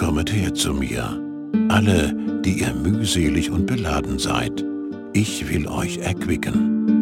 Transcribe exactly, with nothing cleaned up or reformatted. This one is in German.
Kommet her zu mir, alle, die ihr mühselig und beladen seid, ich will euch erquicken.